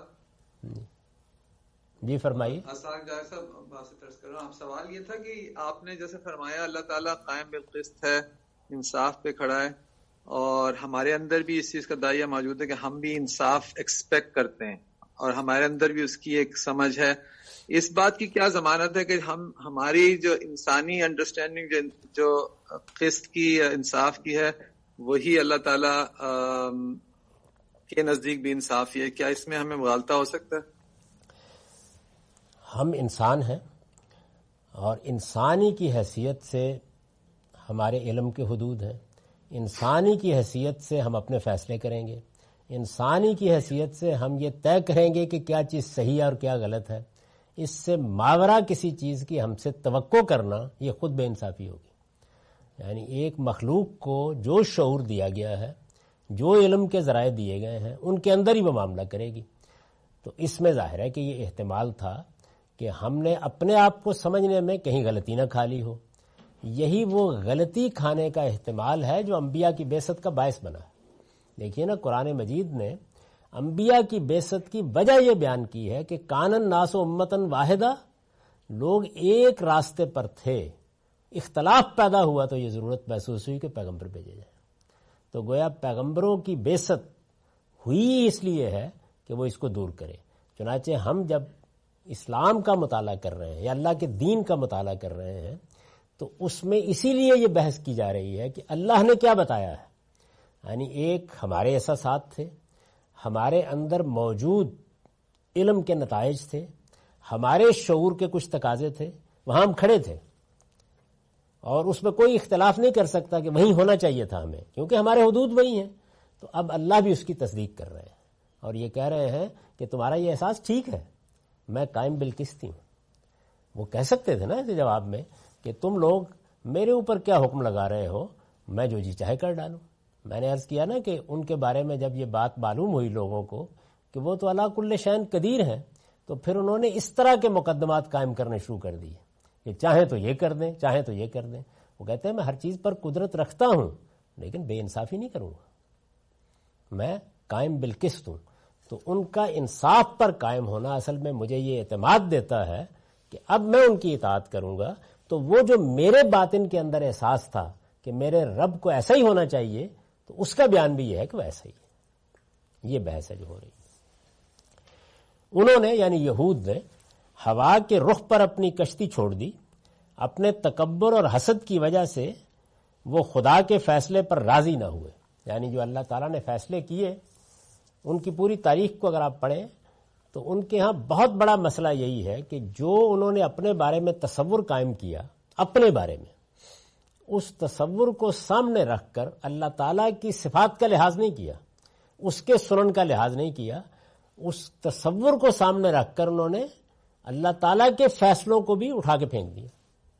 A: جی فرمائیے۔
B: صاحب سوال یہ تھا کہ آپ نے جیسے فرمایا اللہ تعالیٰ قائم بالقسط ہے، انصاف پہ کھڑا ہے، اور ہمارے اندر بھی اس چیز کا داعیہ موجود ہے کہ ہم بھی انصاف ایکسپیکٹ کرتے ہیں، اور ہمارے اندر بھی اس کی ایک سمجھ ہے۔ اس بات کی کیا ضمانت ہے کہ ہماری جو انسانی انڈرسٹینڈنگ جو قسط کی انصاف کی ہے وہی اللہ تعالیٰ کے نزدیک بھی انصافی ہے؟ کیا اس میں ہمیں مغالطہ ہو سکتا ہے؟
A: ہم انسان ہیں، اور انسانی کی حیثیت سے ہمارے علم کے حدود ہیں، انسانی کی حیثیت سے ہم اپنے فیصلے کریں گے، انسانی کی حیثیت سے ہم یہ طے کریں گے کہ کیا چیز صحیح ہے اور کیا غلط ہے۔ اس سے ماورا کسی چیز کی ہم سے توقع کرنا یہ خود بے انصافی ہوگی۔ یعنی ایک مخلوق کو جو شعور دیا گیا ہے، جو علم کے ذرائع دیے گئے ہیں، ان کے اندر ہی وہ معاملہ کرے گی۔ تو اس میں ظاہر ہے کہ یہ احتمال تھا کہ ہم نے اپنے آپ کو سمجھنے میں کہیں غلطی نہ کھا لی ہو۔ یہی وہ غلطی کھانے کا احتمال ہے جو انبیاء کی بعثت کا باعث بنا ہے۔ دیکھیے نا قرآن مجید نے انبیاء کی بعثت کی وجہ یہ بیان کی ہے کہ کان الناس امتاً واحدہ، لوگ ایک راستے پر تھے، اختلاف پیدا ہوا تو یہ ضرورت محسوس ہوئی کہ پیغمبر بھیجے جائیں. تو گویا پیغمبروں کی بعثت ہوئی اس لیے ہے کہ وہ اس کو دور کرے. چنانچہ ہم جب اسلام کا مطالعہ کر رہے ہیں یا اللہ کے دین کا مطالعہ کر رہے ہیں تو اس میں اسی لیے یہ بحث کی جا رہی ہے کہ اللہ نے کیا بتایا ہے. یعنی ایک ہمارے احساسات تھے، ہمارے اندر موجود علم کے نتائج تھے، ہمارے شعور کے کچھ تقاضے تھے، وہاں ہم کھڑے تھے اور اس میں کوئی اختلاف نہیں کر سکتا کہ وہیں ہونا چاہیے تھا ہمیں، کیونکہ ہمارے حدود وہی ہیں. تو اب اللہ بھی اس کی تصدیق کر رہے ہیں اور یہ کہہ رہے ہیں کہ تمہارا یہ احساس ٹھیک ہے، میں قائم بالقسط ہوں. وہ کہہ سکتے تھے نا اس جواب میں کہ تم لوگ میرے اوپر کیا حکم لگا رہے ہو، میں جو جی چاہے کر ڈالوں. میں نے عرض کیا نا کہ ان کے بارے میں جب یہ بات معلوم ہوئی لوگوں کو کہ وہ تو علی کل شیء قدیر ہیں، تو پھر انہوں نے اس طرح کے مقدمات قائم کرنے شروع کر دیے کہ چاہیں تو یہ کر دیں، چاہیں تو یہ کر دیں. وہ کہتے ہیں میں ہر چیز پر قدرت رکھتا ہوں لیکن بے انصافی نہیں کروں گا، میں قائم بالقسط ہوں. تو ان کا انصاف پر قائم ہونا اصل میں مجھے یہ اعتماد دیتا ہے کہ اب میں ان کی اطاعت کروں گا تو وہ جو میرے باطن کے اندر احساس تھا کہ میرے رب کو ایسا ہی ہونا چاہیے تو اس کا بیان بھی یہ ہے کہ وہ ایسا ہی ہے. یہ بحث ہے جو ہو رہی ہے. انہوں نے یعنی یہود نے ہوا کے رخ پر اپنی کشتی چھوڑ دی. اپنے تکبر اور حسد کی وجہ سے وہ خدا کے فیصلے پر راضی نہ ہوئے. یعنی جو اللہ تعالیٰ نے فیصلے کیے ان کی پوری تاریخ کو اگر آپ پڑھیں تو ان کے ہاں بہت بڑا مسئلہ یہی ہے کہ جو انہوں نے اپنے بارے میں تصور قائم کیا، اپنے بارے میں اس تصور کو سامنے رکھ کر اللہ تعالیٰ کی صفات کا لحاظ نہیں کیا، اس کے سنن کا لحاظ نہیں کیا، اس تصور کو سامنے رکھ کر انہوں نے اللہ تعالیٰ کے فیصلوں کو بھی اٹھا کے پھینک دیا.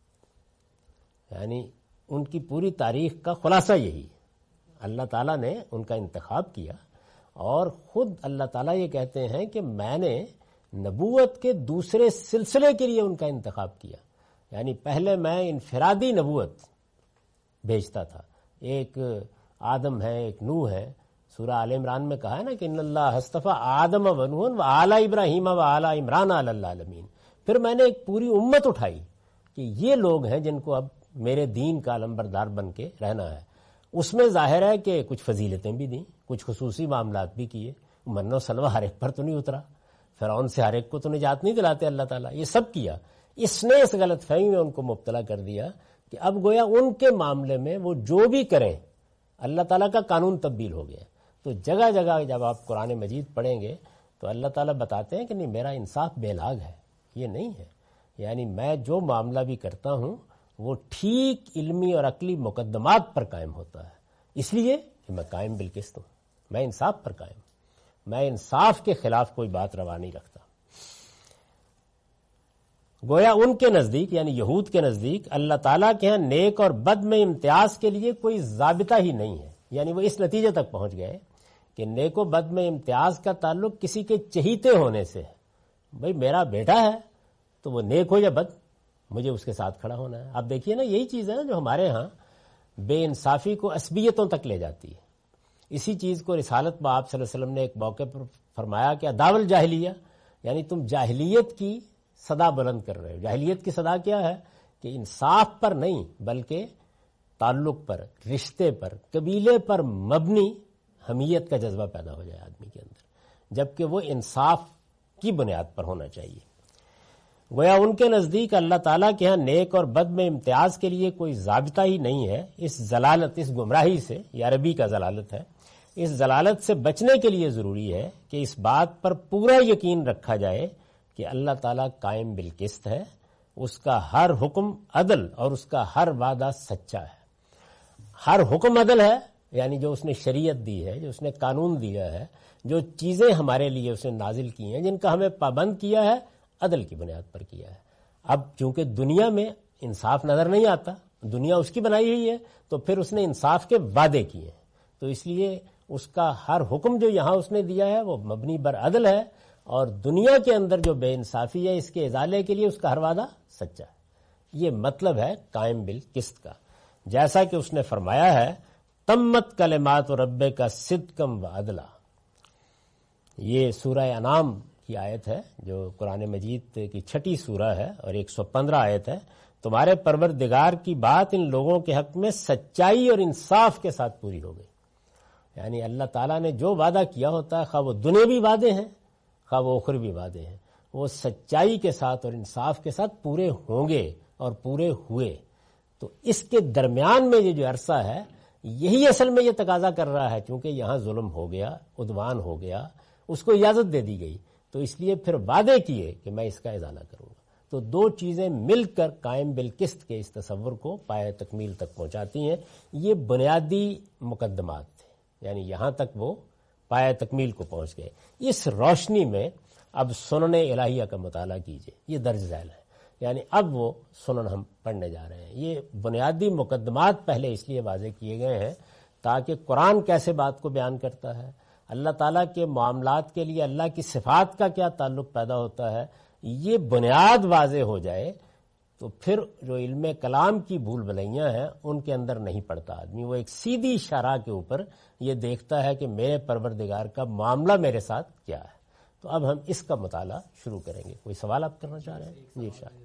A: یعنی ان کی پوری تاریخ کا خلاصہ یہی ہے. اللہ تعالیٰ نے ان کا انتخاب کیا اور خود اللہ تعالیٰ یہ کہتے ہیں کہ میں نے نبوت کے دوسرے سلسلے کے لیے ان کا انتخاب کیا. یعنی پہلے میں انفرادی نبوت بھیجتا تھا، ایک آدم ہے، ایک نوح ہے. سورہ آل عمران میں کہا ہے نا کہ ان اللہ اصطفیٰ آدم و نوح و آل ابراہیم و آل عمران علی العالمین. پھر میں نے ایک پوری امت اٹھائی کہ یہ لوگ ہیں جن کو اب میرے دین کا علمبردار بن کے رہنا ہے. اس میں ظاہر ہے کہ کچھ فضیلتیں بھی دیں، کچھ خصوصی معاملات بھی کیے. من و سلوہ ہر ایک پر تو نہیں اترا، فرعون سے ہر ایک کو تو نجات نہیں دلاتے اللہ تعالیٰ. یہ سب کیا. اس نے اس غلط فہمی میں ان کو مبتلا کر دیا کہ اب گویا ان کے معاملے میں وہ جو بھی کریں اللہ تعالیٰ کا قانون تبدیل ہو گیا. تو جگہ جگہ جب آپ قرآن مجید پڑھیں گے تو اللہ تعالیٰ بتاتے ہیں کہ نہیں، میرا انصاف بے لاگ ہے، یہ نہیں ہے. یعنی میں جو معاملہ بھی کرتا ہوں وہ ٹھیک علمی اور عقلی مقدمات پر قائم ہوتا ہے، اس لیے کہ میں قائم بالقسط ہوں، میں انصاف پر قائم ہوں، میں انصاف کے خلاف کوئی بات روا نہیں رکھتا. گویا ان کے نزدیک یعنی یہود کے نزدیک اللہ تعالیٰ کے ہاں نیک اور بد میں امتیاز کے لیے کوئی ضابطہ ہی نہیں ہے. یعنی وہ اس نتیجے تک پہنچ گئے کہ نیک و بد میں امتیاز کا تعلق کسی کے چہیتے ہونے سے ہے. بھئی میرا بیٹا ہے تو وہ نیک ہو یا بد، مجھے اس کے ساتھ کھڑا ہونا ہے. آپ دیکھیے نا، یہی چیز ہے نا جو ہمارے ہاں بے انصافی کو عصبیتوں تک لے جاتی ہے. اسی چیز کو رسالت میں آپ صلی اللہ علیہ وسلم نے ایک موقع پر فرمایا کہ اداو الجاہلیہ، یعنی تم جاہلیت کی صدا بلند کر رہے ہو. جاہلیت کی صدا کیا ہے کہ انصاف پر نہیں بلکہ تعلق پر، رشتے پر، قبیلے پر مبنی حمیت کا جذبہ پیدا ہو جائے آدمی کے اندر، جبکہ وہ انصاف کی بنیاد پر ہونا چاہیے. گویا ان کے نزدیک اللہ تعالیٰ کے ہاں نیک اور بد میں امتیاز کے لیے کوئی ضابطہ ہی نہیں ہے. اس ضلالت، اس گمراہی سے، یہ عربی کا ضلالت ہے، اس ضلالت سے بچنے کے لیے ضروری ہے کہ اس بات پر پورا یقین رکھا جائے کہ اللہ تعالیٰ قائم بالقسط ہے، اس کا ہر حکم عدل اور اس کا ہر وعدہ سچا ہے. ہر حکم عدل ہے، یعنی جو اس نے شریعت دی ہے، جو اس نے قانون دیا ہے، جو چیزیں ہمارے لیے اس نے نازل کی ہیں، جن کا ہمیں پابند کیا ہے، عدل کی بنیاد پر کیا ہے. اب چونکہ دنیا میں انصاف نظر نہیں آتا، دنیا اس کی بنائی ہوئی ہے، تو پھر اس نے انصاف کے وعدے کیے ہیں، تو اس لیے اس کا ہر حکم جو یہاں اس نے دیا ہے وہ مبنی بر عدل ہے، اور دنیا کے اندر جو بے انصافی ہے اس کے ازالے کے لیے اس کا ہر وعدہ سچا ہے. یہ مطلب ہے قائم بالقسط کا. جیسا کہ اس نے فرمایا ہے تمت کلمات رب کا صدقم و عدلا. یہ سورہ انعام کی آیت ہے جو قرآن مجید کی 6 سورہ ہے اور 115 آیت ہے. تمہارے پروردگار کی بات ان لوگوں کے حق میں سچائی اور انصاف کے ساتھ پوری ہو گئی. یعنی اللہ تعالیٰ نے جو وعدہ کیا ہوتا ہے، خواہ وہ دنیاوی وعدے ہیں خواہ وہ اخروی وعدے ہیں، وہ سچائی کے ساتھ اور انصاف کے ساتھ پورے ہوں گے اور پورے ہوئے. تو اس کے درمیان میں یہ جو عرصہ ہے، یہی اصل میں یہ تقاضا کر رہا ہے، چونکہ یہاں ظلم ہو گیا، عدوان ہو گیا، اس کو اجازت دے دی گئی، تو اس لیے پھر وعدے کیے کہ میں اس کا ازالہ کروں گا. تو دو چیزیں مل کر قائم بالقسط کے اس تصور کو پائے تکمیل تک پہنچاتی ہیں. یہ بنیادی مقدمات تھے، یعنی یہاں تک وہ پائے تکمیل کو پہنچ گئے. اس روشنی میں اب سنن الہیہ کا مطالعہ کیجئے، یہ درج ذیل ہے. یعنی اب وہ سنن ہم پڑھنے جا رہے ہیں. یہ بنیادی مقدمات پہلے اس لیے واضح کیے گئے ہیں تاکہ قرآن کیسے بات کو بیان کرتا ہے، اللہ تعالیٰ کے معاملات کے لیے اللہ کی صفات کا کیا تعلق پیدا ہوتا ہے، یہ بنیاد واضح ہو جائے تو پھر جو علم کلام کی بھول بھلیاں ہیں ان کے اندر نہیں پڑتا آدمی. وہ ایک سیدھی شرح کے اوپر یہ دیکھتا ہے کہ میرے پروردگار کا معاملہ میرے ساتھ کیا ہے. تو اب ہم اس کا مطالعہ شروع کریں گے. کوئی سوال آپ کرنا چاہ رہے ہیں؟ جی شاید.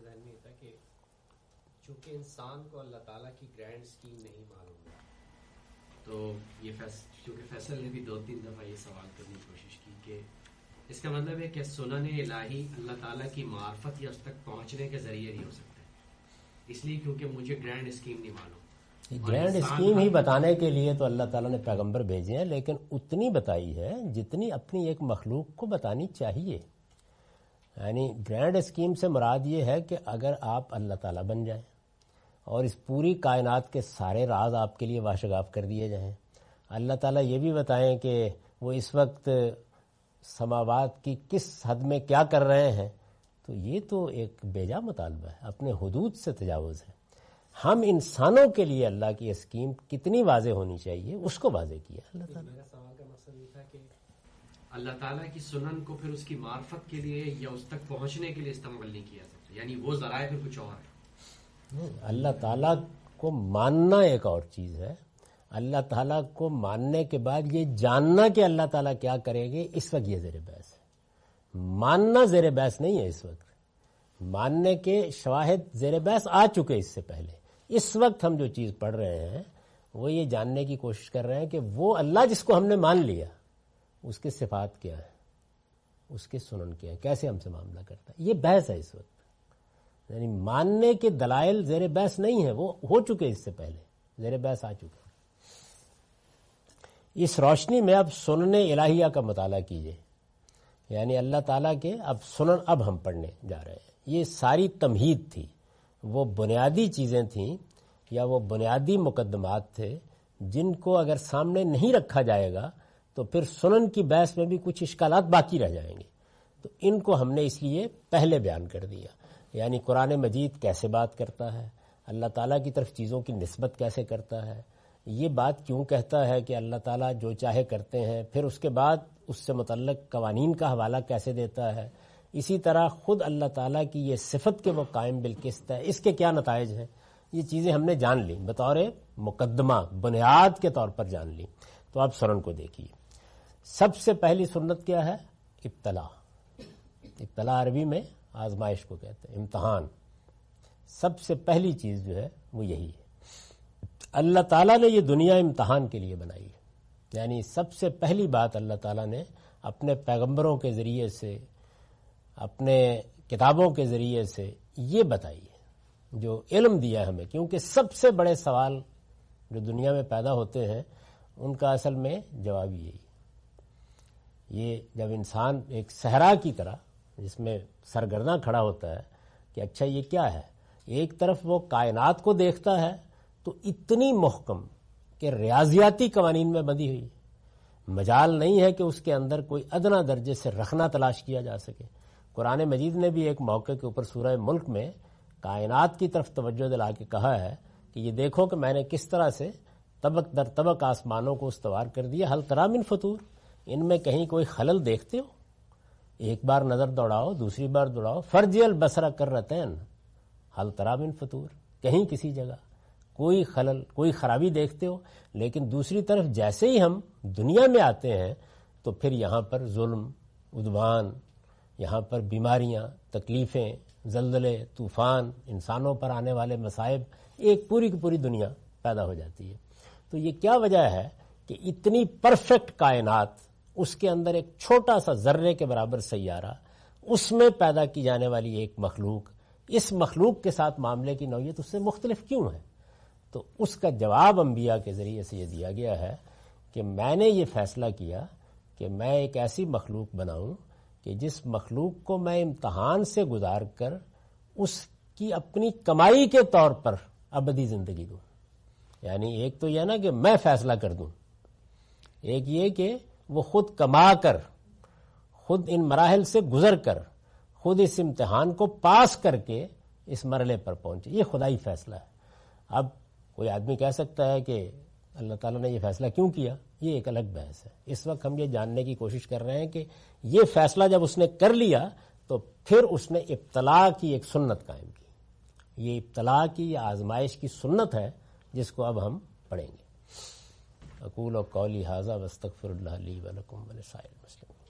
G: چونکہ انسان کو اللہ تعالیٰ کی گرینڈ اسکیم نہیں معلوم ہے، تو یہ چونکہ فیصل نے بھی 2-3 دفعہ یہ سوال کرنے کی کوشش کی کہ اس کا مطلب ہے کہ سنن الہی اللہ تعالیٰ کی معرفت یا اس تک پہنچنے کے ذریعے نہیں ہو سکتا ہے، اس لیے کیونکہ مجھے گرینڈ اسکیم نہیں معلوم.
A: گرینڈ اسکیم ہی بتانے کے لیے تو اللہ تعالیٰ نے پیغمبر بھیجے ہیں، لیکن اتنی بتائی ہے جتنی اپنی ایک مخلوق کو بتانی چاہیے. یعنی گرینڈ اسکیم سے مراد یہ ہے کہ اگر آپ اللہ تعالیٰ بن جائیں اور اس پوری کائنات کے سارے راز آپ کے لیے واشگاف کر دیے جائیں، اللہ تعالیٰ یہ بھی بتائیں کہ وہ اس وقت سماوات کی کس حد میں کیا کر رہے ہیں، تو یہ تو ایک بیجا مطالبہ ہے، اپنے حدود سے تجاوز ہے. ہم انسانوں کے لیے اللہ کی اسکیم کتنی واضح ہونی چاہیے اس کو واضح کیا اللہ تعالیٰ.
G: میرا سوال کا مقصد یہ تھا کہ اللہ تعالیٰ کی سنن کو پھر اس کی معرفت کے لیے یا اس تک پہنچنے کے لیے استعمال نہیں کیا سکتا، یعنی وہ ذرائع پھر کچھ اور ہے.
A: اللہ تعالیٰ کو ماننا ایک اور چیز ہے. اللہ تعالیٰ کو ماننے کے بعد یہ جاننا کہ اللہ تعالیٰ کیا کرے گے، اس وقت یہ زیر بحث ہے. ماننا زیر بحث نہیں ہے. اس وقت ماننے کے شواہد زیر بحث آ چکے. اس سے پہلے اس وقت ہم جو چیز پڑھ رہے ہیں وہ یہ جاننے کی کوشش کر رہے ہیں کہ وہ اللہ جس کو ہم نے مان لیا اس کے صفات کیا ہے، اس کے سنن کیا ہے، کیسے ہم سے معاملہ کرتا ہے. یہ بحث ہے اس وقت. یعنی ماننے کے دلائل زیر بحث نہیں ہے، وہ ہو چکے، اس سے پہلے زیر بحث آ چکے. اس روشنی میں اب سنن الہیہ کا مطالعہ کیجئے. یعنی اللہ تعالیٰ کے اب سنن اب ہم پڑھنے جا رہے ہیں. یہ ساری تمہید تھی، وہ بنیادی چیزیں تھیں یا وہ بنیادی مقدمات تھے جن کو اگر سامنے نہیں رکھا جائے گا تو پھر سنن کی بحث میں بھی کچھ اشکالات باقی رہ جائیں گے. تو ان کو ہم نے اس لیے پہلے بیان کر دیا. یعنی قرآن مجید کیسے بات کرتا ہے، اللہ تعالیٰ کی طرف چیزوں کی نسبت کیسے کرتا ہے، یہ بات کیوں کہتا ہے کہ اللہ تعالیٰ جو چاہے کرتے ہیں، پھر اس کے بعد اس سے متعلق قوانین کا حوالہ کیسے دیتا ہے. اسی طرح خود اللہ تعالیٰ کی یہ صفت کہ وہ قائم بالقسط ہے، اس کے کیا نتائج ہیں، یہ چیزیں ہم نے جان لی، بطور مقدمہ بنیاد کے طور پر جان لی. تو آپ سنن کو دیکھیے. سب سے پہلی سنت کیا ہے؟ ابتلا. ابتلا عربی میں آزمائش کو کہتے ہیں، امتحان. سب سے پہلی چیز جو ہے وہ یہی ہے. اللہ تعالیٰ نے یہ دنیا امتحان کے لیے بنائی ہے. یعنی سب سے پہلی بات اللہ تعالیٰ نے اپنے پیغمبروں کے ذریعے سے، اپنے کتابوں کے ذریعے سے یہ بتائی ہے، جو علم دیا ہے ہمیں. کیونکہ سب سے بڑے سوال جو دنیا میں پیدا ہوتے ہیں ان کا اصل میں جواب یہی ہے. یہ جب انسان ایک صحرا کی طرح جس میں سرگرداں کھڑا ہوتا ہے کہ اچھا یہ کیا ہے، ایک طرف وہ کائنات کو دیکھتا ہے تو اتنی محکم کہ ریاضیاتی قوانین میں بندھی ہوئی، مجال نہیں ہے کہ اس کے اندر کوئی ادنا درجے سے رکھنا تلاش کیا جا سکے. قرآن مجید نے بھی ایک موقع کے اوپر سورہ ملک میں کائنات کی طرف توجہ دلا کے کہا ہے کہ یہ دیکھو کہ میں نے کس طرح سے طبق در طبق آسمانوں کو استوار کر دیا. حل تری من فطور، ان میں کہیں کوئی خلل دیکھتے ہو؟ ایک بار نظر دوڑاؤ، دوسری بار دوڑاؤ. فرجی البصر کرتین حل تری من فطور، کہیں کسی جگہ کوئی خلل، کوئی خرابی دیکھتے ہو؟ لیکن دوسری طرف جیسے ہی ہم دنیا میں آتے ہیں تو پھر یہاں پر ظلم، عدوان، یہاں پر بیماریاں، تکلیفیں، زلزلے، طوفان، انسانوں پر آنے والے مصائب، ایک پوری کی پوری دنیا پیدا ہو جاتی ہے. تو یہ کیا وجہ ہے کہ اتنی پرفیکٹ کائنات، اس کے اندر ایک چھوٹا سا ذرے کے برابر سیارہ، اس میں پیدا کی جانے والی ایک مخلوق، اس مخلوق کے ساتھ معاملے کی نوعیت اس سے مختلف کیوں ہے؟ تو اس کا جواب انبیاء کے ذریعے سے یہ دیا گیا ہے کہ میں نے یہ فیصلہ کیا کہ میں ایک ایسی مخلوق بناؤں کہ جس مخلوق کو میں امتحان سے گزار کر اس کی اپنی کمائی کے طور پر ابدی زندگی دوں. یعنی ایک تو یہ نا کہ میں فیصلہ کر دوں، ایک یہ کہ وہ خود کما کر، خود ان مراحل سے گزر کر، خود اس امتحان کو پاس کر کے اس مرحلے پر پہنچے. یہ خدائی فیصلہ ہے. اب کوئی آدمی کہہ سکتا ہے کہ اللہ تعالیٰ نے یہ فیصلہ کیوں کیا، یہ ایک الگ بحث ہے. اس وقت ہم یہ جاننے کی کوشش کر رہے ہیں کہ یہ فیصلہ جب اس نے کر لیا تو پھر اس نے ابتلاء کی ایک سنت قائم کی. یہ ابتلاء کی یا آزمائش کی سنت ہے جس کو اب ہم پڑھیں گے. اقول قولی ھذا واستغفر اللہ لی ولکم ولسائر المسلمین.